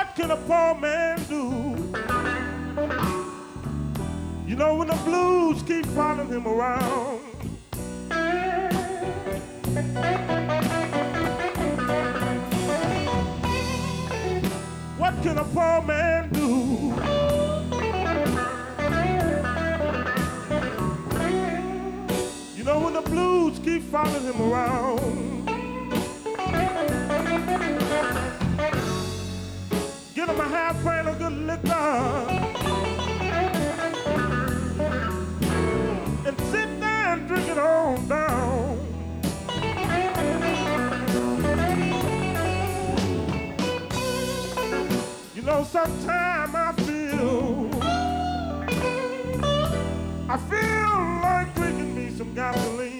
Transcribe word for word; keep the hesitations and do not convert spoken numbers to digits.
What can a poor man do? You know when the blues keep following him around. What can a poor man do? You know when the blues keep following him around. Get him a half pint of good liquor and sit down and drink it on down. You know, sometimes I feel, I feel like drinking me some gasoline.